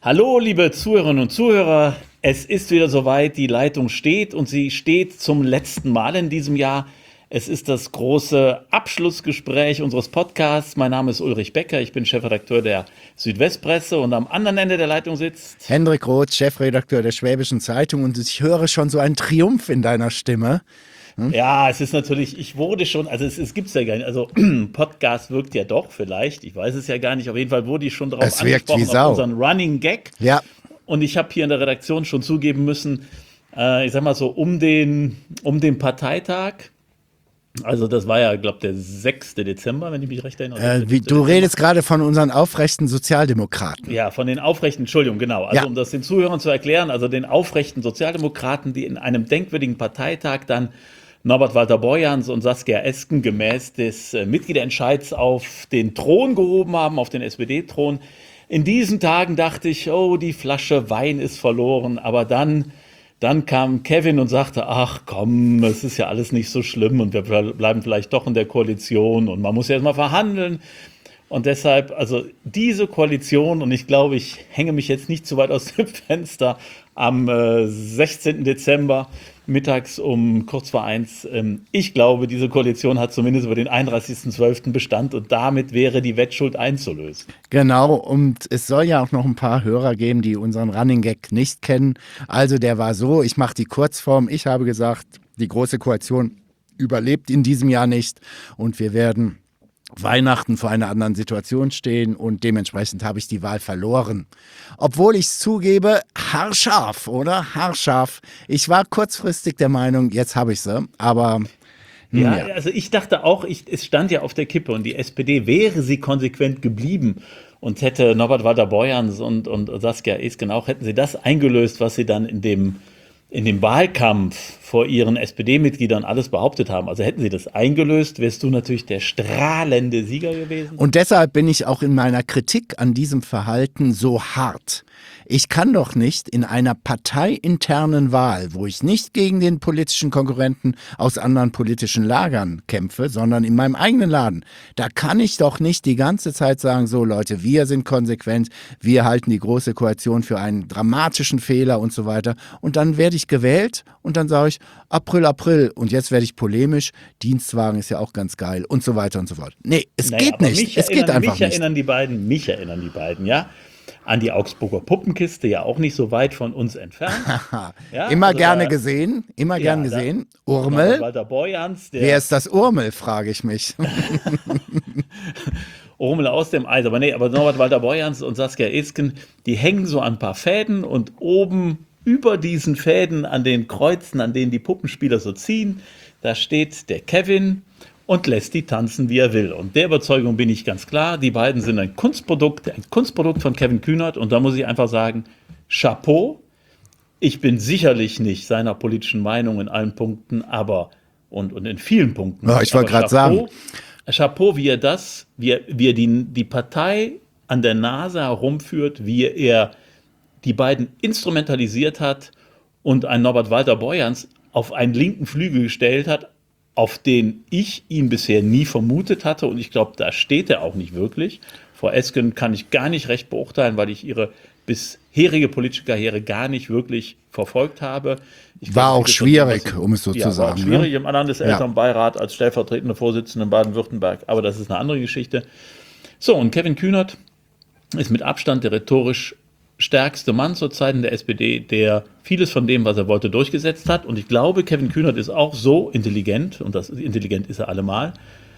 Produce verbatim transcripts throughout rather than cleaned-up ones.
Hallo, liebe Zuhörerinnen und Zuhörer. Es ist wieder soweit, die Leitung steht und sie steht zum letzten Mal in diesem Jahr. Es ist das große Abschlussgespräch unseres Podcasts. Mein Name ist Ulrich Becker, ich bin Chefredakteur der Südwestpresse und am anderen Ende der Leitung sitzt Hendrik Roth, Chefredakteur der Schwäbischen Zeitung, und ich höre schon so einen Triumph in deiner Stimme. Hm? Ja, es ist natürlich, ich wurde schon, also es, es gibt es ja gar nicht, also Podcast wirkt ja doch vielleicht, ich weiß es ja gar nicht, auf jeden Fall wurde ich schon darauf Es wirkt angesprochen, wie Sau. auf unseren Running Gag. Ja. Und ich habe hier in der Redaktion schon zugeben müssen, äh, ich sag mal so, um den, um den Parteitag, also das war ja, glaube der sechste Dezember, wenn ich mich recht erinnere. Äh, wie, du redest gerade von unseren aufrechten Sozialdemokraten. Ja, von den aufrechten, Entschuldigung, genau. Also Ja. um das den Zuhörern zu erklären, also den aufrechten Sozialdemokraten, die in einem denkwürdigen Parteitag dann Norbert Walter-Borjans und Saskia Esken gemäß des äh, Mitgliederentscheids auf den Thron gehoben haben, auf den S P D-Thron. In diesen Tagen dachte ich, oh, die Flasche Wein ist verloren, aber dann, dann kam Kevin und sagte, ach komm, es ist ja alles nicht so schlimm und wir bleiben vielleicht doch in der Koalition und man muss ja erst mal verhandeln. Und deshalb, also diese Koalition, und ich glaube, ich hänge mich jetzt nicht zu weit aus dem Fenster, am äh, sechzehnten Dezember mittags um kurz vor eins, ähm, ich glaube, diese Koalition hat zumindest über den einunddreißigsten zwölften Bestand und damit wäre die Wettschuld einzulösen. Genau, und es soll ja auch noch ein paar Hörer geben, die unseren Running Gag nicht kennen. Also der war so, ich mache die Kurzform, ich habe gesagt, die Große Koalition überlebt in diesem Jahr nicht und wir werden Weihnachten vor einer anderen Situation stehen und dementsprechend habe ich die Wahl verloren. Obwohl ich es zugebe, haarscharf, oder? Haarscharf. Ich war kurzfristig der Meinung, jetzt habe ich sie, aber hm, Ja, ja. also ich dachte auch, ich, es stand ja auf der Kippe und die S P D, wäre sie konsequent geblieben und hätte Norbert Walter-Borjans und, und Saskia Esken auch, hätten sie das eingelöst, was sie dann in dem in dem Wahlkampf vor ihren S P D-Mitgliedern alles behauptet haben. Also hätten sie das eingelöst, wärst du natürlich der strahlende Sieger gewesen. Und deshalb bin ich auch in meiner Kritik an diesem Verhalten so hart. Ich kann doch nicht in einer parteiinternen Wahl, wo ich nicht gegen den politischen Konkurrenten aus anderen politischen Lagern kämpfe, sondern in meinem eigenen Laden, da kann ich doch nicht die ganze Zeit sagen, so Leute, wir sind konsequent, wir halten die Große Koalition für einen dramatischen Fehler und so weiter. Und dann werde ich gewählt und dann sage ich, April, April, und jetzt werde ich polemisch, Dienstwagen ist ja auch ganz geil und so weiter und so fort. Nee, es Naja, geht aber nicht, mich es geht erinnern, einfach mich nicht. erinnern die beiden, mich erinnern die beiden, ja, an die Augsburger Puppenkiste, ja auch nicht so weit von uns entfernt. Ja, Immer also gerne da- gesehen, immer Ja, gern da- gesehen. Norbert Urmel, Walter-Borjans, der wer ist das Urmel, frage ich mich. Urmel aus dem Eis. Aber nee, aber Norbert Walter-Borjans und Saskia Esken, die hängen so an ein paar Fäden und oben über diesen Fäden an den Kreuzen, an denen die Puppenspieler so ziehen, da steht der Kevin und lässt die tanzen, wie er will. Und der Überzeugung bin ich ganz klar, die beiden sind ein Kunstprodukt, ein Kunstprodukt von Kevin Kühnert und da muss ich einfach sagen, Chapeau. Ich bin sicherlich nicht seiner politischen Meinung in allen Punkten, aber und, und in vielen Punkten. Ja, ich wollte Aber gerade sagen. Chapeau, Chapeau, wie er das, wie er, wie er die, die Partei an der Nase herumführt, wie er die beiden instrumentalisiert hat und einen Norbert Walter-Borjans auf einen linken Flügel gestellt hat, auf den ich ihn bisher nie vermutet hatte. Und ich glaube, da steht er auch nicht wirklich. Frau Esken kann ich gar nicht recht beurteilen, weil ich ihre bisherige politische Karriere gar nicht wirklich verfolgt habe. Ich War glaube, auch sie ist schwierig, etwas- um es so ja, zu war sagen. Auch schwierig Ne? im Landeselternbeirat als stellvertretende Vorsitzende in Baden-Württemberg. Aber das ist eine andere Geschichte. So, und Kevin Kühnert ist mit Abstand der rhetorisch stärkste Mann zur Zeit in der S P D, der vieles von dem, was er wollte, durchgesetzt hat. Und ich glaube, Kevin Kühnert ist auch so intelligent, und das intelligent ist er allemal,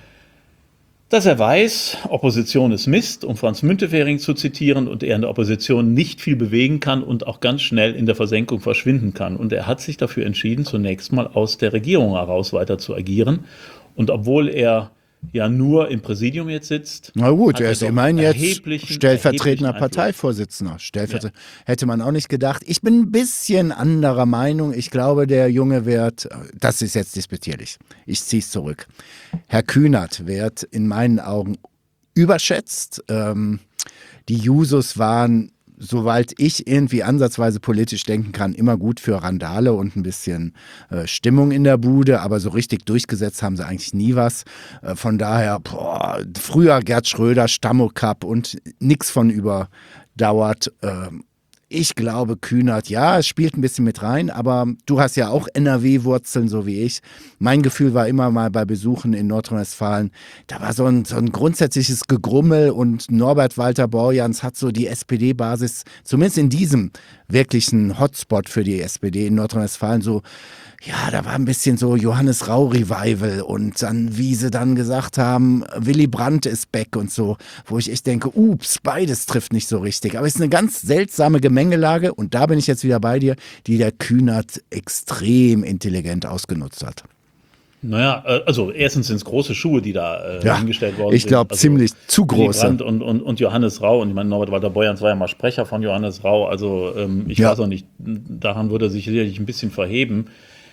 dass er weiß, Opposition ist Mist, um Franz Müntefering zu zitieren, und er in der Opposition nicht viel bewegen kann und auch ganz schnell in der Versenkung verschwinden kann. Und er hat sich dafür entschieden, zunächst mal aus der Regierung heraus weiter zu agieren. Und obwohl er ja nur im Präsidium jetzt sitzt. Na gut, hat er ist doch immerhin jetzt erheblichen- stellvertretender erheblichen Einfluss. Parteivorsitzender. Stellvertre Hätte man auch nicht gedacht. Ich bin ein bisschen anderer Meinung. Ich glaube, der Junge wird, das ist jetzt disputierlich, ich ziehe es zurück. Herr Kühnert wird in meinen Augen überschätzt. Ähm, die Jusos waren, soweit ich irgendwie ansatzweise politisch denken kann, immer gut für Randale und ein bisschen äh, Stimmung in der Bude, aber so richtig durchgesetzt haben sie eigentlich nie was. Äh, von daher, boah, früher Gerd Schröder, Stammo-Cup und nix von überdauert. Äh, Ich glaube, Kühnert, ja, es spielt ein bisschen mit rein, aber du hast ja auch N R W-Wurzeln, so wie ich. Mein Gefühl war immer mal bei Besuchen in Nordrhein-Westfalen, da war so ein, so ein grundsätzliches Gegrummel und Norbert Walter Borjans hat so die S P D-Basis, zumindest in diesem wirklichen Hotspot für die S P D in Nordrhein-Westfalen, so, ja, da war ein bisschen so Johannes Rau-Revival und dann, wie sie dann gesagt haben, Willy Brandt ist back und so, wo ich echt denke, ups, beides trifft nicht so richtig. Aber es ist eine ganz seltsame Gemengelage und da bin ich jetzt wieder bei dir, die der Kühnert extrem intelligent ausgenutzt hat. Naja, also erstens sind es große Schuhe, die da äh, ja, hingestellt worden ich glaub, sind. Also ziemlich zu große. Brandt und, und, und Johannes Rau. Und ich meine, Norbert Walter Borjans war ja mal Sprecher von Johannes Rau. Also ähm, ich Ja. weiß auch nicht, daran würde er sich sicherlich ein bisschen verheben.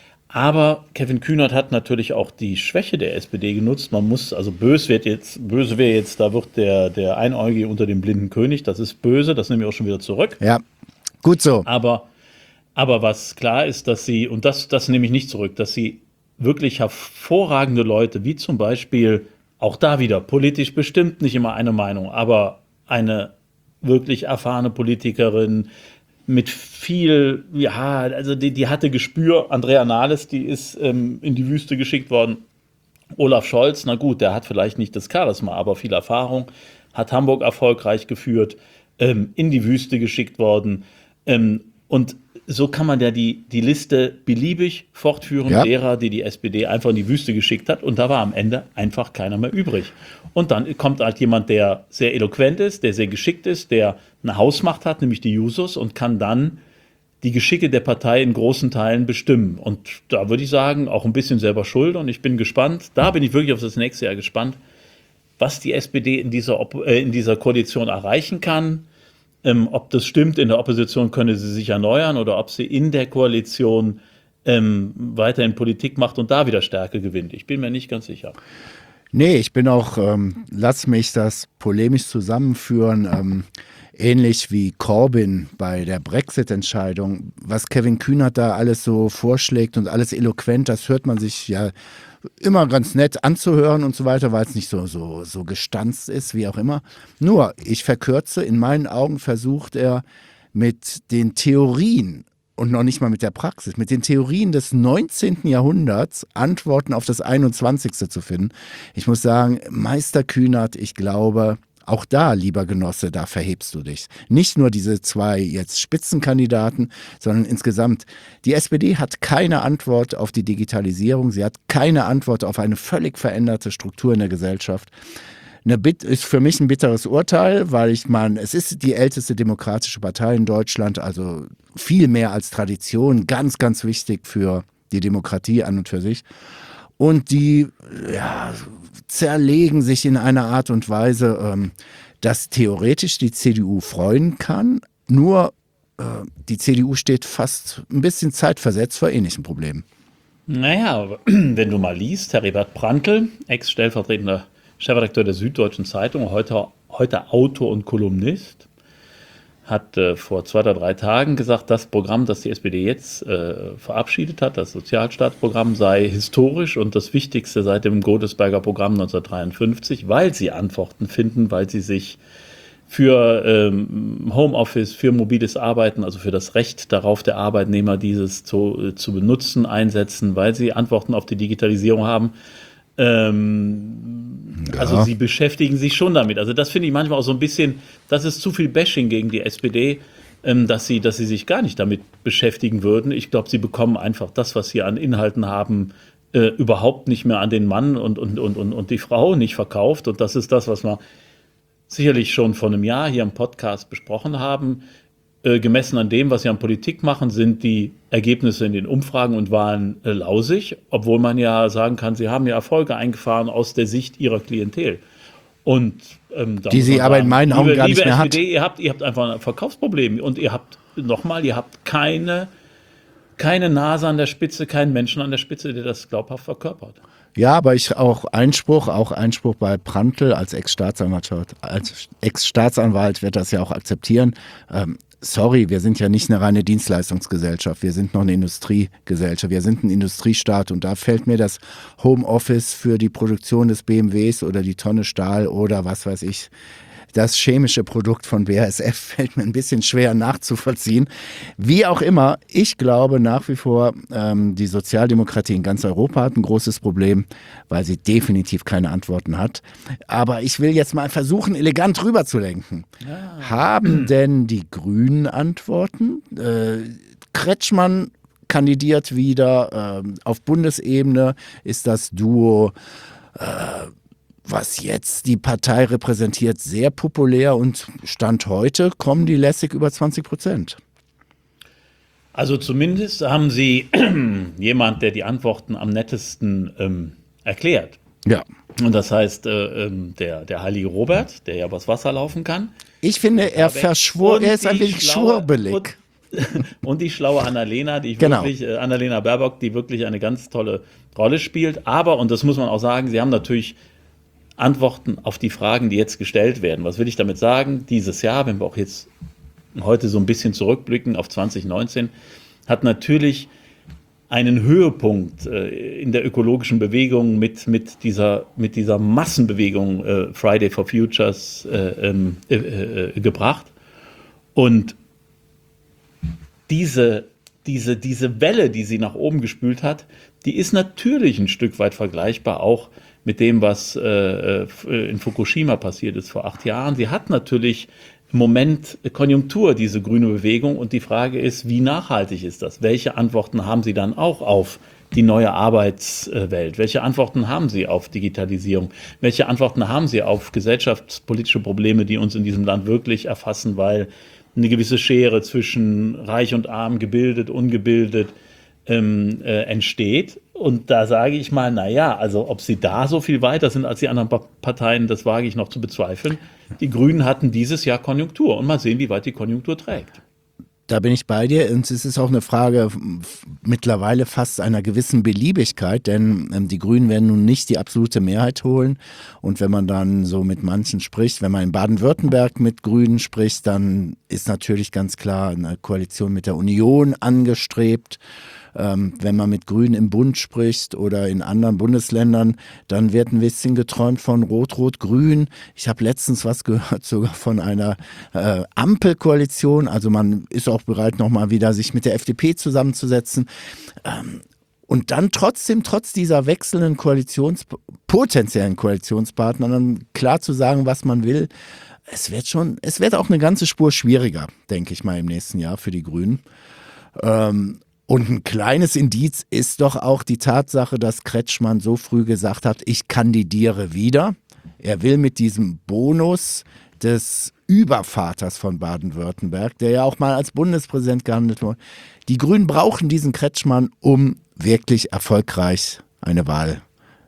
Aber Kevin Kühnert hat natürlich auch die Schwäche der S P D genutzt. Man muss, also böse wird jetzt, böse wäre jetzt, da wird der, der Einäugige unter dem blinden König. Das ist böse, das nehme ich auch schon wieder zurück. Ja, gut so. Aber, aber was klar ist, dass sie, und das, das nehme ich nicht zurück, dass sie wirklich hervorragende Leute, wie zum Beispiel, auch da wieder, politisch bestimmt nicht immer eine Meinung, aber eine wirklich erfahrene Politikerin mit viel, ja, also die, die hatte Gespür. Andrea Nahles, die ist ähm, in die Wüste geschickt worden. Olaf Scholz, na gut, der hat vielleicht nicht das Charisma, aber viel Erfahrung, hat Hamburg erfolgreich geführt, ähm, in die Wüste geschickt worden. Ähm, und so kann man ja die, die Liste beliebig fortführen, Ja. derer, die die S P D einfach in die Wüste geschickt hat. Und da war am Ende einfach keiner mehr übrig. Und dann kommt halt jemand, der sehr eloquent ist, der sehr geschickt ist, der eine Hausmacht hat, nämlich die Jusos, und kann dann die Geschicke der Partei in großen Teilen bestimmen. Und da würde ich sagen, auch ein bisschen selber schuld. Und ich bin gespannt, da bin ich wirklich auf das nächste Jahr gespannt, was die S P D in dieser, Op- äh, in dieser Koalition erreichen kann. Ähm, ob das stimmt, in der Opposition könne sie sich erneuern oder ob sie in der Koalition ähm, weiterhin Politik macht und da wieder Stärke gewinnt. Ich bin mir nicht ganz sicher. Nee, ich bin auch, ähm, lass mich das polemisch zusammenführen, ähm, ähnlich wie Corbyn bei der Brexit-Entscheidung. Was Kevin Kühnert da alles so vorschlägt und alles eloquent, das hört man sich ja immer ganz nett anzuhören und so weiter, weil es nicht so, so, so gestanzt ist, wie auch immer. Nur, ich verkürze, in meinen Augen versucht er mit den Theorien und noch nicht mal mit der Praxis, mit den Theorien des neunzehnten Jahrhunderts Antworten auf das einundzwanzigste zu finden. Ich muss sagen, Meister Kühnert, ich glaube, auch da, lieber Genosse, da verhebst du dich. Nicht nur diese zwei jetzt Spitzenkandidaten, sondern insgesamt. Die S P D hat keine Antwort auf die Digitalisierung, sie hat keine Antwort auf eine völlig veränderte Struktur in der Gesellschaft. Eine Bit ist für mich ein bitteres Urteil, weil ich meine, es ist die älteste demokratische Partei in Deutschland, also viel mehr als Tradition, ganz, ganz wichtig für die Demokratie an und für sich. Und die ja, zerlegen sich in einer Art und Weise, ähm, dass theoretisch die C D U freuen kann, nur äh, die C D U steht fast ein bisschen zeitversetzt vor ähnlichen Problemen. Naja, wenn du mal liest, Heribert Prantl, Ex-stellvertretender Chefredakteur der Süddeutschen Zeitung, heute, heute Autor und Kolumnist, hat äh, vor zwei oder drei Tagen gesagt, das Programm, das die S P D jetzt äh, verabschiedet hat, das Sozialstaatsprogramm, sei historisch und das Wichtigste seit dem Godesberger Programm neunzehnhundertdreiundfünfzig, weil sie Antworten finden, weil sie sich für ähm, Homeoffice, für mobiles Arbeiten, also für das Recht darauf der Arbeitnehmer, dieses zu, äh, zu benutzen, einsetzen, weil sie Antworten auf die Digitalisierung haben. Ähm, Ja. Also sie beschäftigen sich schon damit. Also das finde ich manchmal auch so ein bisschen, das ist zu viel Bashing gegen die S P D, ähm, dass sie, dass sie sich gar nicht damit beschäftigen würden. Ich glaube, sie bekommen einfach das, was sie an Inhalten haben, äh, überhaupt nicht mehr an den Mann und, und, und, und, und die Frau nicht verkauft. Und das ist das, was wir sicherlich schon vor einem Jahr hier im Podcast besprochen haben. Äh, gemessen an dem, was sie an Politik machen, sind die Ergebnisse in den Umfragen und Wahlen äh, lausig, obwohl man ja sagen kann, sie haben ja Erfolge eingefahren aus der Sicht ihrer Klientel. Und, ähm, da Die muss sie man aber sagen, in meinen Augen liebe, gar nicht liebe mehr S P hat. D, ihr habt, ihr habt einfach ein Verkaufsproblem und ihr habt, nochmal, ihr habt keine, keine Nase an der Spitze, keinen Menschen an der Spitze, der das glaubhaft verkörpert. Ja, aber ich auch Einspruch, auch Einspruch bei Prantl als Ex-Staatsanwalt, als Ex-Staatsanwalt wird das ja auch akzeptieren. Ähm, sorry, wir sind ja nicht eine reine Dienstleistungsgesellschaft, wir sind noch eine Industriegesellschaft, wir sind ein Industriestaat und da fällt mir das Homeoffice für die Produktion des B M Ws oder die Tonne Stahl oder was weiß ich das chemische Produkt von B A S F fällt mir ein bisschen schwer nachzuvollziehen. Wie auch immer, ich glaube nach wie vor, ähm, die Sozialdemokratie in ganz Europa hat ein großes Problem, weil sie definitiv keine Antworten hat. Aber ich will jetzt mal versuchen, elegant rüberzulenken. Ja. Haben denn die Grünen Antworten? Äh, Kretschmann kandidiert wieder. Ähm, auf Bundesebene ist das Duo, äh, was jetzt die Partei repräsentiert, sehr populär und Stand heute kommen die lässig über zwanzig Prozent. Also zumindest haben Sie jemand, der die Antworten am nettesten ähm, erklärt. Ja. Und das heißt, äh, der, der heilige Robert, der ja übers Wasser laufen kann. Ich finde, er verschwor, er ist ein wenig schwurbelig. Und, und die schlaue Annalena, die ich genau. wirklich, äh, Annalena Baerbock, die wirklich eine ganz tolle Rolle spielt. Aber, und das muss man auch sagen, sie haben natürlich Antworten auf die Fragen, die jetzt gestellt werden. Was will ich damit sagen? Dieses Jahr, wenn wir auch jetzt heute so ein bisschen zurückblicken auf zwanzig neunzehn, hat natürlich einen Höhepunkt äh, in der ökologischen Bewegung mit, mit, dieser, mit dieser Massenbewegung äh, Friday for Futures äh, äh, äh, gebracht. Und diese, diese, diese Welle, die sie nach oben gespült hat, die ist natürlich ein Stück weit vergleichbar auch mit dem, was äh, in Fukushima passiert ist vor acht Jahren. Sie hat natürlich im Moment Konjunktur, diese grüne Bewegung. Und die Frage ist, wie nachhaltig ist das? Welche Antworten haben Sie dann auch auf die neue Arbeitswelt? Welche Antworten haben Sie auf Digitalisierung? Welche Antworten haben Sie auf gesellschaftspolitische Probleme, die uns in diesem Land wirklich erfassen, weil eine gewisse Schere zwischen Reich und Arm, gebildet, ungebildet, ähm, äh, entsteht? Und da sage ich mal, naja, also ob sie da so viel weiter sind als die anderen Parteien, das wage ich noch zu bezweifeln. Die Grünen hatten dieses Jahr Konjunktur und mal sehen, wie weit die Konjunktur trägt. Da bin ich bei dir und es ist auch eine Frage mittlerweile fast einer gewissen Beliebigkeit, denn ähm, die Grünen werden nun nicht die absolute Mehrheit holen und wenn man dann so mit manchen spricht, wenn man in Baden-Württemberg mit Grünen spricht, dann ist natürlich ganz klar eine Koalition mit der Union angestrebt. Ähm, wenn man mit Grünen im Bund spricht oder in anderen Bundesländern, dann wird ein bisschen geträumt von Rot-Rot-Grün. Ich habe letztens was gehört sogar von einer äh, Ampelkoalition. Also man ist auch bereit, nochmal wieder sich mit der F D P zusammenzusetzen. Ähm, und dann trotzdem, trotz dieser wechselnden Koalitions, potenziellen Koalitionspartner, dann klar zu sagen, was man will. Es wird schon, es wird auch eine ganze Spur schwieriger, denke ich mal, im nächsten Jahr für die Grünen. Ähm, Und ein kleines Indiz ist doch auch die Tatsache, dass Kretschmann so früh gesagt hat, ich kandidiere wieder. Er will mit diesem Bonus des Übervaters von Baden-Württemberg, der ja auch mal als Bundespräsident gehandelt wurde. Die Grünen brauchen diesen Kretschmann, um wirklich erfolgreich eine Wahl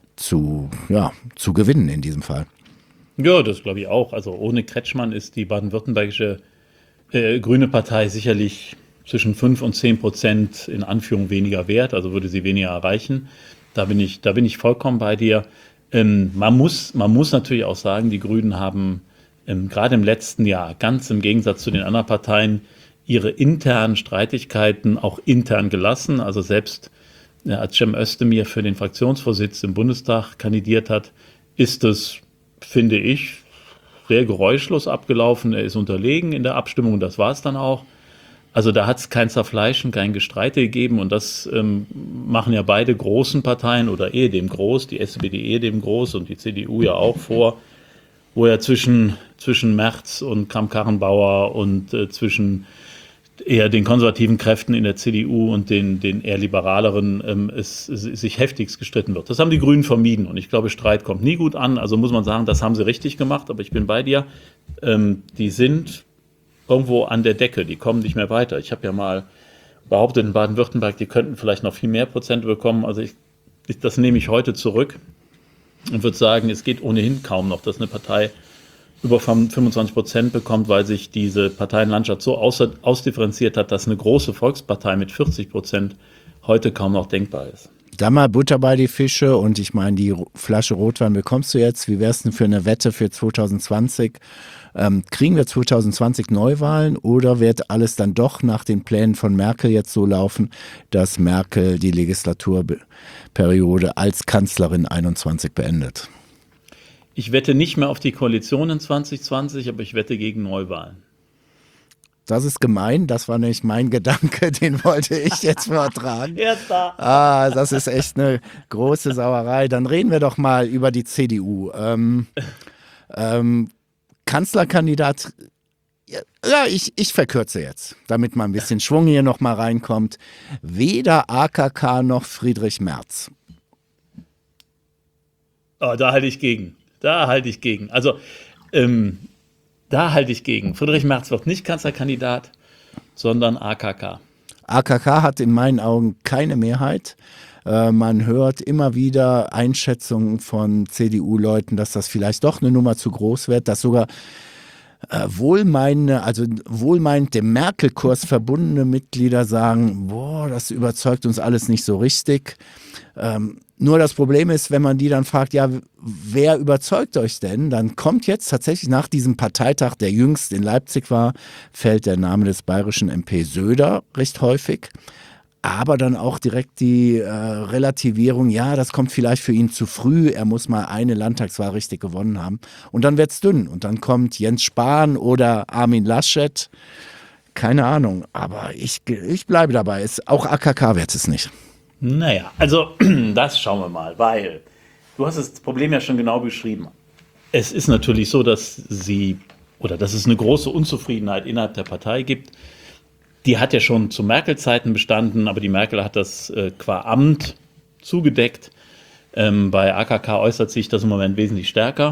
zu, ja, zu gewinnen in diesem Fall. Ja, das glaube ich auch. Also ohne Kretschmann ist die baden-württembergische äh, Grüne Partei sicherlich zwischen fünf und zehn Prozent in Anführung weniger wert, also würde sie weniger erreichen. Da bin ich, da bin ich vollkommen bei dir. Ähm, man muss, man muss natürlich auch sagen, die Grünen haben ähm, gerade im letzten Jahr, ganz im Gegensatz zu den anderen Parteien, ihre internen Streitigkeiten auch intern gelassen. Also selbst äh, als Cem Özdemir für den Fraktionsvorsitz im Bundestag kandidiert hat, ist es, finde ich, sehr geräuschlos abgelaufen. Er ist unterlegen in der Abstimmung, das war es dann auch. Also da hat es kein Zerfleischen, kein Gestreite gegeben und das ähm, machen ja beide großen Parteien oder ehedem groß, die S P D ehedem groß und die C D U ja auch vor, wo ja zwischen, zwischen Merz und Kramp-Karrenbauer und äh, zwischen eher den konservativen Kräften in der C D U und den, den eher liberaleren ähm, es, es sich heftigst gestritten wird. Das haben die Grünen vermieden und ich glaube, Streit kommt nie gut an. Also muss man sagen, das haben sie richtig gemacht, aber ich bin bei dir. Ähm, die sind irgendwo an der Decke, die kommen nicht mehr weiter. Ich habe ja mal behauptet in Baden-Württemberg, die könnten vielleicht noch viel mehr Prozent bekommen. Also ich, ich, das nehme ich heute zurück und würde sagen, es geht ohnehin kaum noch, dass eine Partei über fünfundzwanzig Prozent bekommt, weil sich diese Parteienlandschaft so aus, ausdifferenziert hat, dass eine große Volkspartei mit vierzig Prozent heute kaum noch denkbar ist. Da mal Butter bei die Fische und ich meine, die Flasche Rotwein bekommst du jetzt. Wie wär's denn für eine Wette für zwanzig zwanzig? Ähm, kriegen wir zwanzig zwanzig Neuwahlen oder wird alles dann doch nach den Plänen von Merkel jetzt so laufen, dass Merkel die Legislaturperiode als Kanzlerin einundzwanzig beendet? Ich wette nicht mehr auf die Koalition in zwanzig zwanzig, aber ich wette gegen Neuwahlen. Das ist gemein, das war nämlich mein Gedanke, den wollte ich jetzt vortragen. Erster. Ah, das ist echt eine große Sauerei. Dann reden wir doch mal über die C D U. Ähm, ähm, Kanzlerkandidat, ja, ich, ich verkürze jetzt, damit mal ein bisschen Schwung hier nochmal reinkommt. Weder A K K noch Friedrich Merz. Oh, da halte ich gegen. Da halte ich gegen. Also, ähm, da halte ich gegen. Friedrich Merz wird nicht Kanzlerkandidat, sondern A K K. A K K hat in meinen Augen keine Mehrheit. Äh, man hört immer wieder Einschätzungen von C D U-Leuten, dass das vielleicht doch eine Nummer zu groß wird, dass sogar äh, wohlmeinende, also wohlmeinend dem Merkel-Kurs verbundene Mitglieder sagen, boah, das überzeugt uns alles nicht so richtig. Ähm, Nur das Problem ist, wenn man die dann fragt, ja, wer überzeugt euch denn? Dann kommt jetzt tatsächlich nach diesem Parteitag, der jüngst in Leipzig war, fällt der Name des bayerischen M P Söder recht häufig. Aber dann auch direkt die äh, Relativierung, ja, das kommt vielleicht für ihn zu früh, er muss mal eine Landtagswahl richtig gewonnen haben. Und dann wird's dünn. Und dann kommt Jens Spahn oder Armin Laschet. Keine Ahnung, aber ich, ich bleibe dabei. Es, auch A K K wird es nicht. Naja, also das schauen wir mal, weil du hast das Problem ja schon genau beschrieben. Es ist natürlich so, dass sie oder dass es eine große Unzufriedenheit innerhalb der Partei gibt. Die hat ja schon zu Merkel-Zeiten bestanden, aber die Merkel hat das äh, qua Amt zugedeckt. Ähm, bei A K K äußert sich das im Moment wesentlich stärker.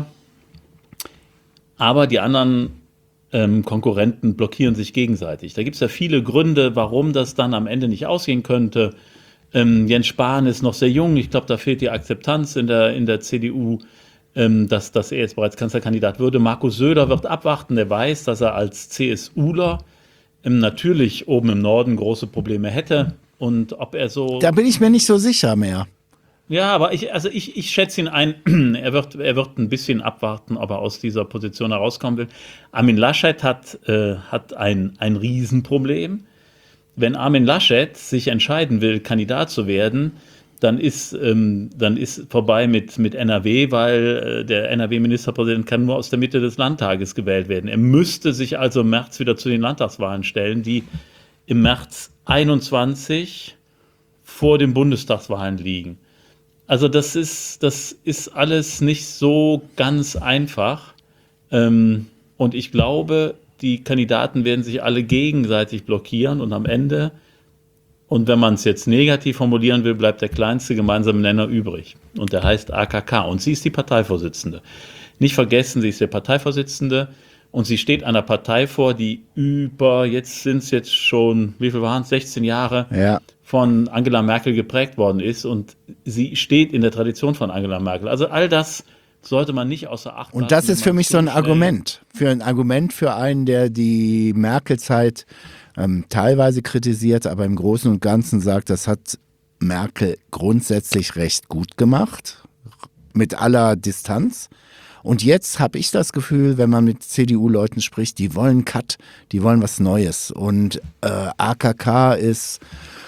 Aber die anderen ähm, Konkurrenten blockieren sich gegenseitig. Da gibt es ja viele Gründe, warum das dann am Ende nicht ausgehen könnte. Ähm, Jens Spahn ist noch sehr jung. Ich glaube, da fehlt die Akzeptanz in der, in der C D U, ähm, dass, dass er jetzt bereits Kanzlerkandidat würde. Markus Söder wird abwarten. Der weiß, dass er als CSUler ähm, natürlich oben im Norden große Probleme hätte. Und ob er so... Da bin ich mir nicht so sicher mehr. Ja, aber ich, also ich, ich schätze ihn ein, er wird, er wird ein bisschen abwarten, ob er aus dieser Position herauskommen will. Armin Laschet hat, äh, hat ein, ein Riesenproblem. Wenn Armin Laschet sich entscheiden will, Kandidat zu werden, dann ist, ähm, dann ist vorbei mit, mit N R W, weil äh, der N R W-Ministerpräsident kann nur aus der Mitte des Landtages gewählt werden. Er müsste sich also im März wieder zu den Landtagswahlen stellen, die im März einundzwanzig vor den Bundestagswahlen liegen. Also das ist, das ist alles nicht so ganz einfach. Ähm, und ich glaube, die Kandidaten werden sich alle gegenseitig blockieren und am Ende, und wenn man es jetzt negativ formulieren will, bleibt der kleinste gemeinsame Nenner übrig. Und der heißt A K K. Und sie ist die Parteivorsitzende. Nicht vergessen, sie ist der Parteivorsitzende und sie steht einer Partei vor, die über, jetzt sind es jetzt schon, wie viel waren es, sechzehn Jahre Ja. von Angela Merkel geprägt worden ist. Und sie steht in der Tradition von Angela Merkel. Also all das sollte man nicht außer Acht lassen. Und das ist für mich so ein schnell- Argument. Für ein Argument für einen, der die Merkel-Zeit ähm, teilweise kritisiert, aber im Großen und Ganzen sagt, das hat Merkel grundsätzlich recht gut gemacht. Mit aller Distanz. Und jetzt habe ich das Gefühl, wenn man mit C D U-Leuten spricht, die wollen Cut, die wollen was Neues. Und äh, A K K ist,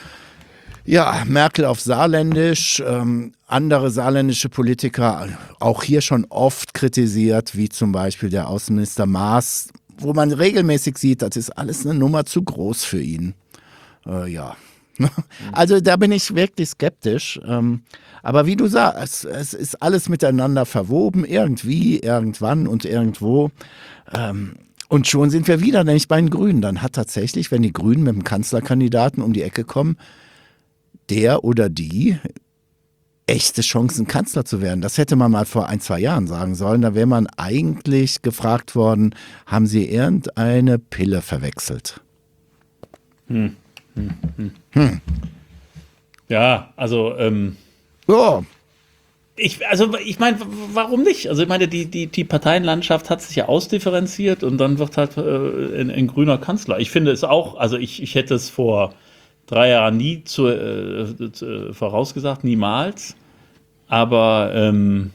ja, Merkel auf Saarländisch, ähm, andere saarländische Politiker, auch hier schon oft kritisiert, wie zum Beispiel der Außenminister Maas, wo man regelmäßig sieht, das ist alles eine Nummer zu groß für ihn. Äh, ja. Also da bin ich wirklich skeptisch. Ähm, aber wie du sagst, es ist alles miteinander verwoben, irgendwie, irgendwann und irgendwo. Ähm, und schon sind wir wieder, nämlich bei den Grünen. Dann hat tatsächlich, wenn die Grünen mit dem Kanzlerkandidaten um die Ecke kommen, der oder die echte Chancen, Kanzler zu werden. Das hätte man mal vor ein, zwei Jahren sagen sollen. Da wäre man eigentlich gefragt worden, haben Sie irgendeine Pille verwechselt? Hm. Hm. Hm. Hm. Ja, also ähm, Ja, ich, also ich meine, warum nicht? Also ich meine, die, die, die Parteienlandschaft hat sich ja ausdifferenziert und dann wird halt äh, ein, ein grüner Kanzler. Ich finde es auch, also ich, ich hätte es vor drei Jahren nie zu, äh, zu, vorausgesagt, niemals. Aber ähm,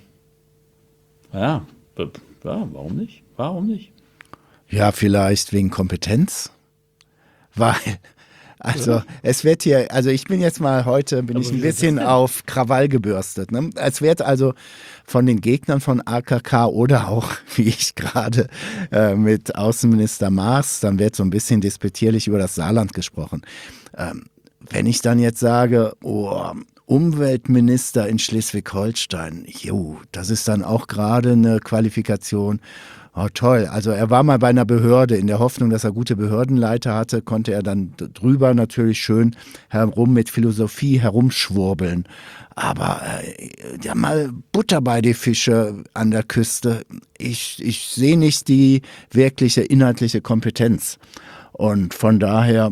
ja, b- ja, warum nicht? Warum nicht? ja, vielleicht wegen Kompetenz. Weil Also es wird hier, also ich bin jetzt mal heute, bin Aber ich wie ein ist das bisschen denn? auf Krawall gebürstet. Ne? Es wird also von den Gegnern von A K K oder auch, wie ich gerade äh, mit Außenminister Maas, dann wird so ein bisschen despektierlich über das Saarland gesprochen. Ähm, wenn ich dann jetzt sage, oh, Umweltminister in Schleswig-Holstein, jo, das ist dann auch gerade eine Qualifikation. Oh, toll. Also er war mal bei einer Behörde. In der Hoffnung, dass er gute Behördenleiter hatte, konnte er dann d- drüber natürlich schön herum mit Philosophie herumschwurbeln. Aber äh, ja, mal Butter bei die Fische an der Küste. Ich, ich sehe nicht die wirkliche inhaltliche Kompetenz. Und von daher,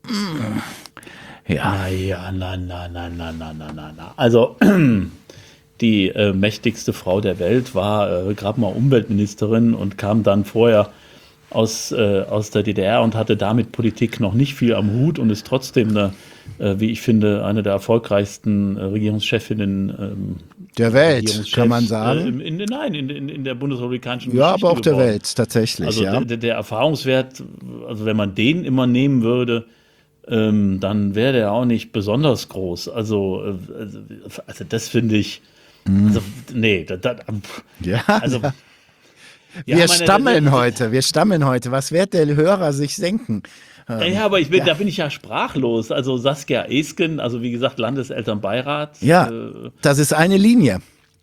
ja. Naja, na, na, na, na, na, na, na, na. Also die äh, mächtigste Frau der Welt war äh, gerade mal Umweltministerin und kam dann vorher aus, äh, aus der D D R und hatte damit Politik noch nicht viel am Hut und ist trotzdem eine, äh, wie ich finde, eine der erfolgreichsten äh, Regierungschefinnen, ähm, Der Welt, Regierungschefs, kann man äh, sagen. in, in, nein, in, in, in der bundesrepublikanischen Ja, Geschichte aber auch der geworden. Welt, tatsächlich, Also ja. der, der Erfahrungswert, also wenn man den immer nehmen würde, ähm, dann wäre der auch nicht besonders groß. Also, äh, also, also das finde ich, also nee, da, da, Ja, also ja. ja, Wir meine, stammeln das- heute, wir stammeln heute. Was wird der Hörer sich denken? Ähm, ja, aber ich bin, ja. da bin ich ja sprachlos. Also Saskia Esken, also wie gesagt, Landeselternbeirat. Ja, Äh, das ist eine Linie.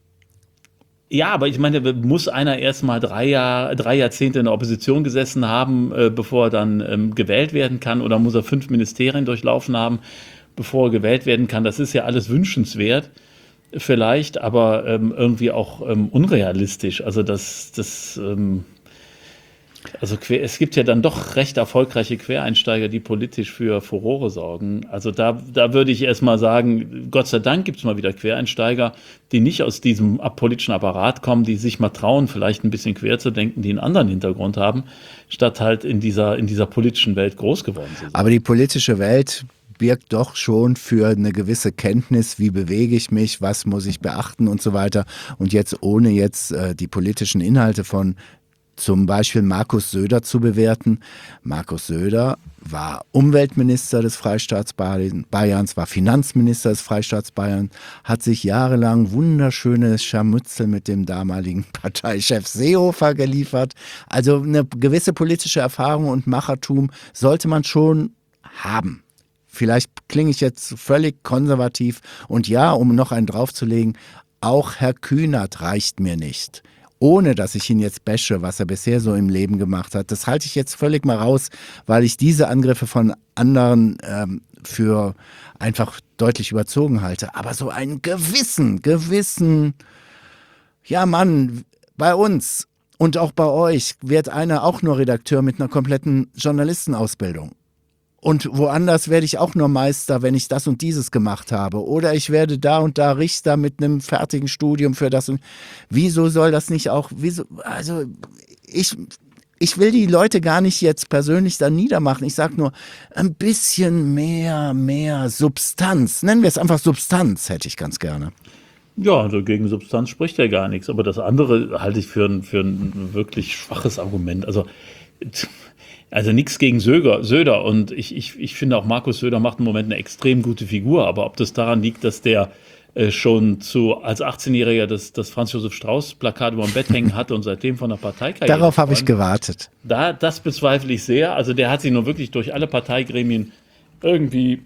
ja, aber ich meine, muss einer erst mal drei Jahr, drei Jahrzehnte in der Opposition gesessen haben, äh, bevor er dann ähm, gewählt werden kann, oder muss er fünf Ministerien durchlaufen haben, bevor er gewählt werden kann? Das ist ja alles wünschenswert, vielleicht, aber ähm, irgendwie auch ähm, unrealistisch. Also das, das, ähm, also quer, es gibt ja dann doch recht erfolgreiche Quereinsteiger, die politisch für Furore sorgen. Also da, da würde ich erst mal sagen, Gott sei Dank gibt es mal wieder Quereinsteiger, die nicht aus diesem politischen Apparat kommen, die sich mal trauen, vielleicht ein bisschen quer zu denken, die einen anderen Hintergrund haben, statt halt in dieser, in dieser politischen Welt groß geworden zu sein. Aber die politische Welt birgt doch schon für eine gewisse Kenntnis, wie bewege ich mich, was muss ich beachten und so weiter. Und jetzt ohne jetzt äh, die politischen Inhalte von zum Beispiel Markus Söder zu bewerten. Markus Söder war Umweltminister des Freistaats Bayerns, war Finanzminister des Freistaats Bayern, hat sich jahrelang wunderschöne Scharmützel mit dem damaligen Parteichef Seehofer geliefert. Also eine gewisse politische Erfahrung und Machertum sollte man schon haben. Vielleicht klinge ich jetzt völlig konservativ und ja, um noch einen draufzulegen, auch Herr Kühnert reicht mir nicht. Ohne dass ich ihn jetzt bashe, was er bisher so im Leben gemacht hat. Das halte ich jetzt völlig mal raus, weil ich diese Angriffe von anderen ähm, für einfach deutlich überzogen halte. Aber so einen gewissen, gewissen, ja Mann, bei uns und auch bei euch wird einer auch nur Redakteur mit einer kompletten Journalistenausbildung. Und woanders werde ich auch nur Meister, wenn ich das und dieses gemacht habe. Oder ich werde da und da Richter mit einem fertigen Studium für das und wieso soll das nicht auch, wieso, also ich, ich will die Leute gar nicht jetzt persönlich da niedermachen. Ich sage nur, ein bisschen mehr, mehr Substanz. Nennen wir es einfach Substanz, hätte ich ganz gerne. Ja, also gegen Substanz spricht ja gar nichts. Aber das andere halte ich für ein, für ein wirklich schwaches Argument. Also, also nichts gegen Söder, Söder. Und ich, ich, ich finde auch, Markus Söder macht im Moment eine extrem gute Figur. Aber ob das daran liegt, dass der äh, schon zu, als achtzehnjähriger das, das Franz-Josef-Strauß-Plakat über dem Bett hängen hatte und seitdem von der Parteikarriere Darauf habe ich träumt, gewartet. da, das bezweifle ich sehr. Also der hat sich nur wirklich durch alle Parteigremien irgendwie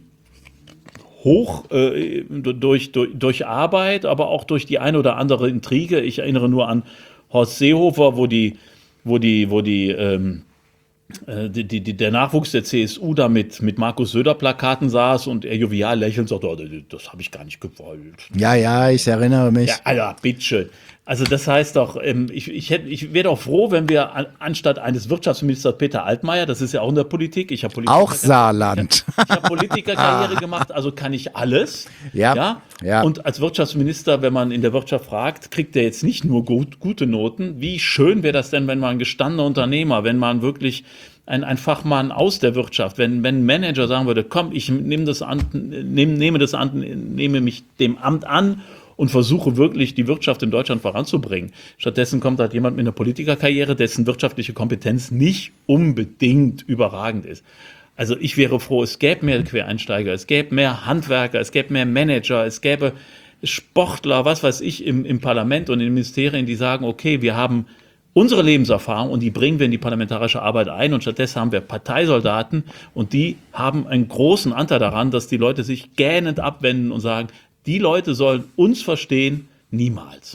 hoch äh, durch, durch, durch Arbeit, aber auch durch die eine oder andere Intrige. Ich erinnere nur an Horst Seehofer, wo die, wo die, wo die, ähm, äh, die, die, die, der Nachwuchs der C S U da mit, mit Markus Söder Plakaten saß und er jovial lächelnd sagte, oh, das habe ich gar nicht gewollt. Ja, ja, ich erinnere mich. Ja, Alter, bitteschön. Also das heißt doch, ähm, ich, ich, hätt, ich wäre doch froh, wenn wir an, anstatt eines Wirtschaftsministers Peter Altmaier, das ist ja auch in der Politik, ich habe Politiker, Auch Saarland. ich habe Politikerkarriere gemacht, also kann ich alles. Ja, ja? ja. Und als Wirtschaftsminister, wenn man in der Wirtschaft fragt, kriegt er jetzt nicht nur gut, gute Noten. Wie schön wäre das denn, wenn man ein gestandener Unternehmer, wenn man wirklich ein, ein Fachmann aus der Wirtschaft, wenn, wenn ein Manager sagen würde, komm, ich nehme das an, nehm, nehme das an, nehme mich dem Amt an und versuche wirklich die Wirtschaft in Deutschland voranzubringen. Stattdessen kommt halt jemand mit einer Politikerkarriere, dessen wirtschaftliche Kompetenz nicht unbedingt überragend ist. Also ich wäre froh, es gäbe mehr Quereinsteiger, es gäbe mehr Handwerker, es gäbe mehr Manager, es gäbe Sportler, was weiß ich, im, im Parlament und in den Ministerien, die sagen, okay, wir haben unsere Lebenserfahrung und die bringen wir in die parlamentarische Arbeit ein und stattdessen haben wir Parteisoldaten und die haben einen großen Anteil daran, dass die Leute sich gähnend abwenden und sagen, die Leute sollen uns verstehen, niemals.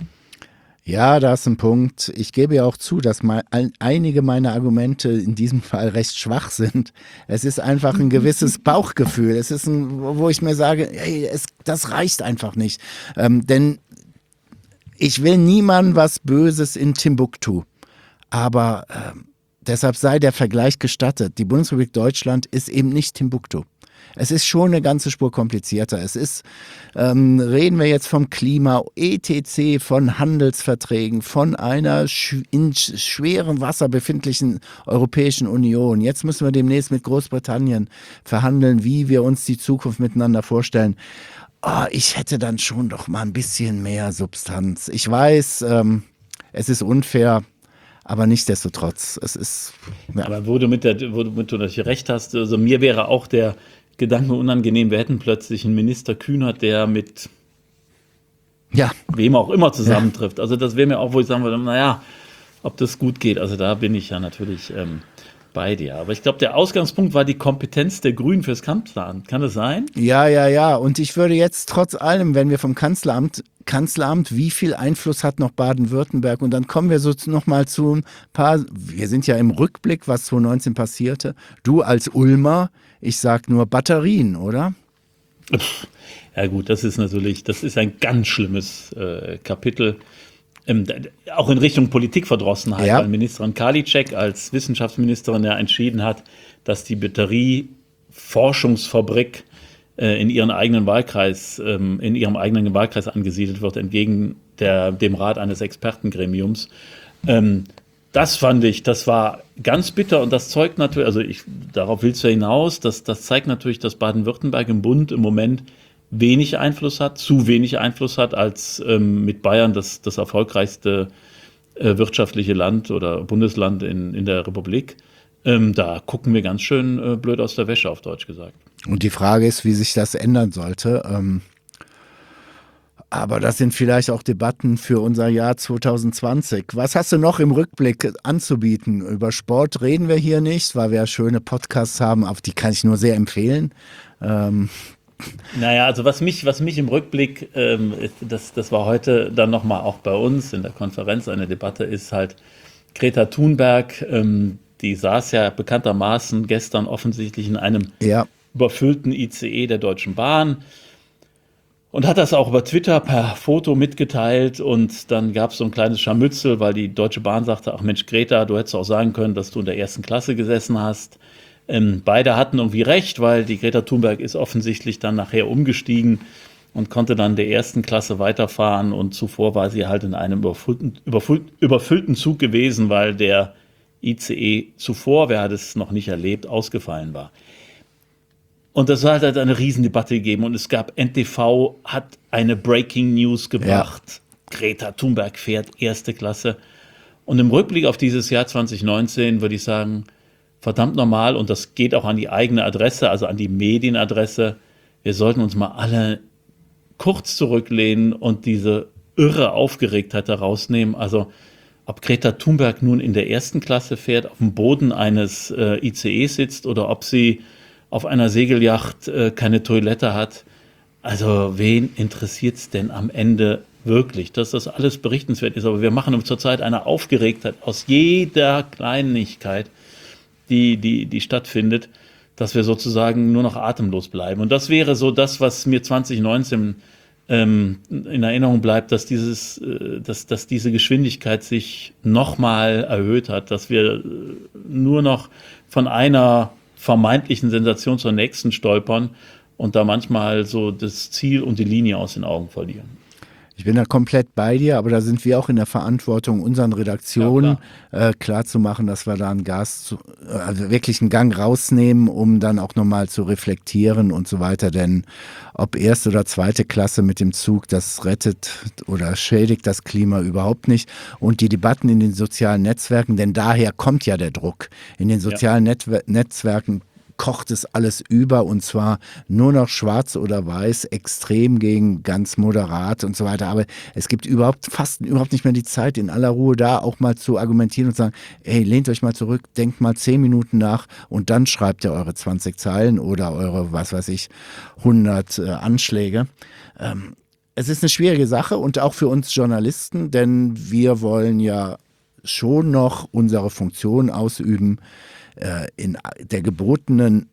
Ja, da ist ein Punkt. Ich gebe ja auch zu, dass mal ein, einige meiner Argumente in diesem Fall recht schwach sind. Es ist einfach ein gewisses Bauchgefühl. Es ist ein, wo ich mir sage, hey, es, das reicht einfach nicht. Ähm, denn ich will niemandem was Böses in Timbuktu. Aber ähm, deshalb sei der Vergleich gestattet. Die Bundesrepublik Deutschland ist eben nicht Timbuktu. Es ist schon eine ganze Spur komplizierter. Es ist, ähm, reden wir jetzt vom Klima, et cetera, von Handelsverträgen, von einer sch- in sch- schwerem Wasser befindlichen Europäischen Union. Jetzt müssen wir demnächst mit Großbritannien verhandeln, wie wir uns die Zukunft miteinander vorstellen. Oh, ich hätte dann schon doch mal ein bisschen mehr Substanz. Ich weiß, ähm, es ist unfair. Aber nichtsdestotrotz, es ist... Ja. Aber wo du mit der, wo du, mit du natürlich recht hast, also mir wäre auch der Gedanke unangenehm, wir hätten plötzlich einen Minister Kühnert, der mit ja. wem auch immer zusammentrifft. Ja. Also das wäre mir auch, wo ich sagen würde, naja, ob das gut geht. Also da bin ich ja natürlich ähm, bei dir. Aber ich glaube, der Ausgangspunkt war die Kompetenz der Grünen fürs Kanzleramt. Kann das sein? Ja, ja, ja. Und ich würde jetzt trotz allem, wenn wir vom Kanzleramt, Kanzleramt, wie viel Einfluss hat noch Baden-Württemberg? Und dann kommen wir so nochmal zu ein paar, wir sind ja im Rückblick, was zwanzig neunzehn passierte. Du als Ulmer, ich sag nur Batterien, oder? Ja gut, das ist natürlich, das ist ein ganz schlimmes äh, Kapitel. Ähm, auch in Richtung Politikverdrossenheit, ja. weil Ministerin Karliczek als Wissenschaftsministerin ja entschieden hat, dass die Batterieforschungsfabrik äh, in ihren eigenen Wahlkreis, ähm, in ihrem eigenen Wahlkreis angesiedelt wird, entgegen der, dem Rat eines Expertengremiums. Ähm, das fand ich, das war ganz bitter und das zeugt natürlich, also ich, darauf willst du hinaus, das, das zeigt natürlich, dass Baden-Württemberg im Bund im Moment wenig Einfluss hat, zu wenig Einfluss hat, als ähm, mit Bayern das, das erfolgreichste äh, wirtschaftliche Land oder Bundesland in, in der Republik. Ähm, da gucken wir ganz schön äh, blöd aus der Wäsche, auf Deutsch gesagt. Und die Frage ist, wie sich das ändern sollte. Ähm, aber das sind vielleicht auch Debatten für unser Jahr zwanzig zwanzig. Was hast du noch im Rückblick anzubieten? Über Sport reden wir hier nicht, weil wir ja schöne Podcasts haben, auf die kann ich nur sehr empfehlen. Ähm, Naja, also was mich, was mich im Rückblick, ähm, das, das war heute dann nochmal auch bei uns in der Konferenz eine Debatte, ist halt Greta Thunberg, ähm, die saß ja bekanntermaßen gestern offensichtlich in einem ja. überfüllten I C E der Deutschen Bahn und hat das auch über Twitter per Foto mitgeteilt und dann gab es so ein kleines Scharmützel, weil die Deutsche Bahn sagte, ach Mensch Greta, du hättest auch sagen können, dass du in der ersten Klasse gesessen hast. Ähm, beide hatten irgendwie recht, weil die Greta Thunberg ist offensichtlich dann nachher umgestiegen und konnte dann der ersten Klasse weiterfahren und zuvor war sie halt in einem überfüllten, überfüllten, überfüllten Zug gewesen, weil der I C E zuvor, wer hat es noch nicht erlebt, ausgefallen war. Und das hat halt eine Riesendebatte gegeben und es gab, N T V hat eine Breaking News gebracht, ja. Greta Thunberg fährt erste Klasse und im Rückblick auf dieses Jahr zwanzig neunzehn würde ich sagen, verdammt normal und das geht auch an die eigene Adresse, also an die Medienadresse. Wir sollten uns mal alle kurz zurücklehnen und diese irre Aufgeregtheit da rausnehmen. Also ob Greta Thunberg nun in der ersten Klasse fährt, auf dem Boden eines äh, I C Es sitzt oder ob sie auf einer Segelyacht äh, keine Toilette hat. Also wen interessiert es denn am Ende wirklich, dass das alles berichtenswert ist? Aber wir machen zurzeit eine Aufgeregtheit aus jeder Kleinigkeit, die, die, die stattfindet, dass wir sozusagen nur noch atemlos bleiben. Und das wäre so das, was mir zwanzig neunzehn ähm, in Erinnerung bleibt, dass, dieses, äh, dass, dass diese Geschwindigkeit sich nochmal erhöht hat, dass wir äh, nur noch von einer vermeintlichen Sensation zur nächsten stolpern und da manchmal so das Ziel und die Linie aus den Augen verlieren. Ich bin da komplett bei dir, aber da sind wir auch in der Verantwortung, unseren Redaktionen ja, klar. äh, klar zu machen, dass wir da einen Gas, zu, also wirklich einen Gang rausnehmen, um dann auch nochmal zu reflektieren und so weiter. Denn ob erste oder zweite Klasse mit dem Zug, das rettet oder schädigt das Klima überhaupt nicht. Und die Debatten in den sozialen Netzwerken, denn daher kommt ja der Druck. In den sozialen ja. Netw- Netzwerken kocht es alles über und zwar nur noch schwarz oder weiß, extrem gegen ganz moderat und so weiter. Aber es gibt überhaupt fast überhaupt nicht mehr die Zeit, in aller Ruhe da auch mal zu argumentieren und sagen, ey, lehnt euch mal zurück, denkt mal zehn Minuten nach und dann schreibt ihr eure zwanzig Zeilen oder eure, was weiß ich, hundert äh, Anschläge. Ähm, es ist eine schwierige Sache und auch für uns Journalisten, denn wir wollen ja schon noch unsere Funktion ausüben, in der gebotenen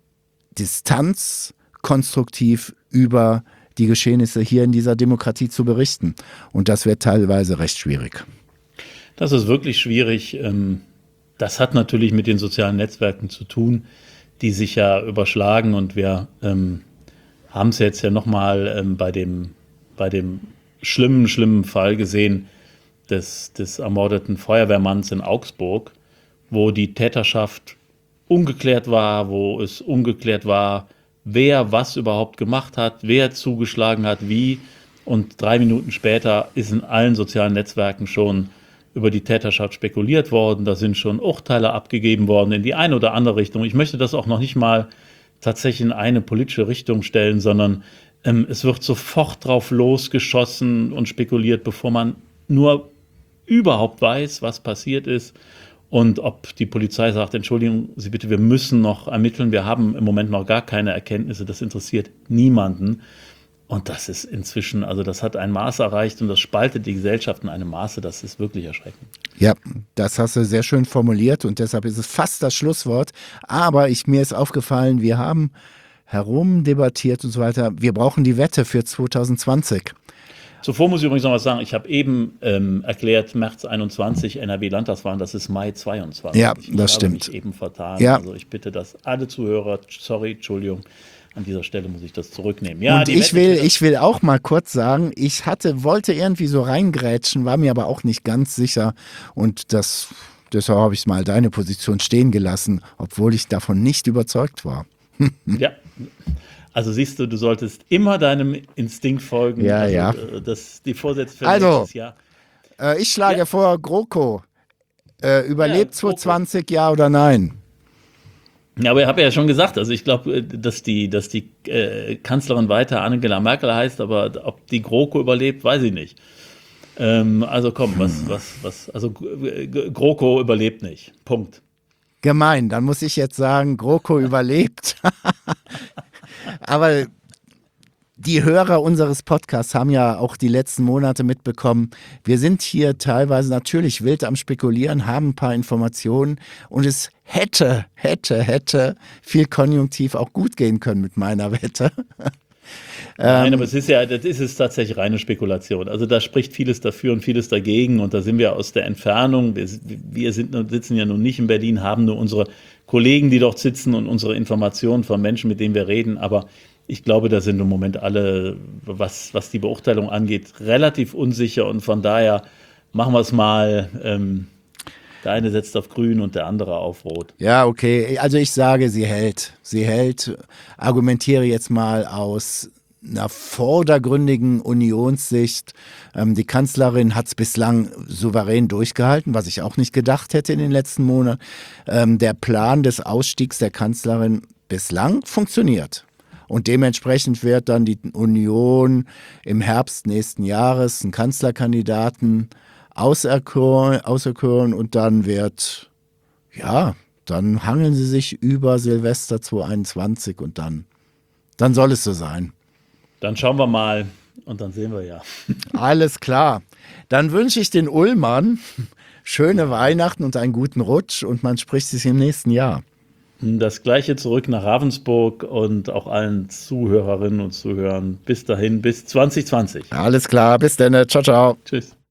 Distanz konstruktiv über die Geschehnisse hier in dieser Demokratie zu berichten. Und das wird teilweise recht schwierig. Das ist wirklich schwierig. Das hat natürlich mit den sozialen Netzwerken zu tun, die sich ja überschlagen. Und wir ähm, haben es jetzt ja nochmal ähm, bei dem, bei dem schlimmen, schlimmen Fall gesehen des, des ermordeten Feuerwehrmanns in Augsburg, wo die Täterschaft ungeklärt war, wo es ungeklärt war, wer was überhaupt gemacht hat, wer zugeschlagen hat, wie. Und drei Minuten später ist in allen sozialen Netzwerken schon über die Täterschaft spekuliert worden. Da sind schon Urteile abgegeben worden in die eine oder andere Richtung. Ich möchte das auch noch nicht mal tatsächlich in eine politische Richtung stellen, sondern ähm, es wird sofort drauf losgeschossen und spekuliert, bevor man nur überhaupt weiß, was passiert ist. Und ob die Polizei sagt, entschuldigen Sie bitte, wir müssen noch ermitteln, wir haben im Moment noch gar keine Erkenntnisse, das interessiert niemanden. Und das ist inzwischen, also das hat ein Maß erreicht und das spaltet die Gesellschaft in einem Maße, das ist wirklich erschreckend. Ja, das hast du sehr schön formuliert und deshalb ist es fast das Schlusswort. Aber ich, mir ist aufgefallen, wir haben herumdebattiert und so weiter, wir brauchen die Wette für zwanzig zwanzig. Zuvor muss ich übrigens noch was sagen. Ich habe eben ähm, erklärt, März einundzwanzig, N R W-Landtagswahlen, das ist Mai zweiundzwanzig. Ja, ich das stimmt. Ich habe mich eben vertan. Ja. Also ich bitte, dass alle Zuhörer, sorry, Entschuldigung, an dieser Stelle muss ich das zurücknehmen. Ja, und ich will, ich will auch mal kurz sagen, ich hatte, wollte irgendwie so reingrätschen, war mir aber auch nicht ganz sicher und das, deshalb habe ich mal deine Position stehen gelassen, obwohl ich davon nicht überzeugt war. Ja. Also siehst du, du solltest immer deinem Instinkt folgen. Ja, also, ja. Das, die Vorsätze für also, nächstes Jahr. Äh, ich schlage ja. vor, GroKo, äh, überlebt ja, zwanzig zwanzig, ja oder nein? Ja, aber ich habe ja schon gesagt, also ich glaube, dass die, dass die äh, Kanzlerin weiter Angela Merkel heißt, aber ob die GroKo überlebt, weiß ich nicht. Ähm, also komm, hm. was, was, was, also GroKo überlebt nicht. Punkt. Gemein, dann muss ich jetzt sagen, GroKo überlebt. Aber die Hörer unseres Podcasts haben ja auch die letzten Monate mitbekommen, wir sind hier teilweise natürlich wild am Spekulieren, haben ein paar Informationen und es hätte, hätte, hätte viel konjunktiv auch gut gehen können mit meiner Wette. Nein, aber es ist ja, das ist es tatsächlich reine Spekulation. Also da spricht vieles dafür und vieles dagegen und da sind wir aus der Entfernung, wir, wir sind, sitzen ja nun nicht in Berlin, haben nur unsere Kollegen, die dort sitzen und unsere Informationen von Menschen, mit denen wir reden, aber ich glaube, da sind im Moment alle, was, was die Beurteilung angeht, relativ unsicher und von daher machen wir es mal, ähm, der eine setzt auf grün und der andere auf rot. Ja, okay, also ich sage, sie hält, sie hält, argumentiere jetzt mal aus einer vordergründigen Unionssicht. Ähm, die Kanzlerin hat es bislang souverän durchgehalten, was ich auch nicht gedacht hätte in den letzten Monaten. Ähm, der Plan des Ausstiegs der Kanzlerin bislang funktioniert. Und dementsprechend wird dann die Union im Herbst nächsten Jahres einen Kanzlerkandidaten auserkoren, auserkoren und dann wird, ja, dann hangeln sie sich über Silvester zwanzig einundzwanzig und dann, dann soll es so sein. Dann schauen wir mal und dann sehen wir ja. Alles klar. Dann wünsche ich den Ullmann schöne Weihnachten und einen guten Rutsch und man spricht sich im nächsten Jahr. Das Gleiche zurück nach Ravensburg und auch allen Zuhörerinnen und Zuhörern. Bis dahin, bis zwanzig zwanzig. Alles klar, bis dann. Ciao, ciao. Tschüss.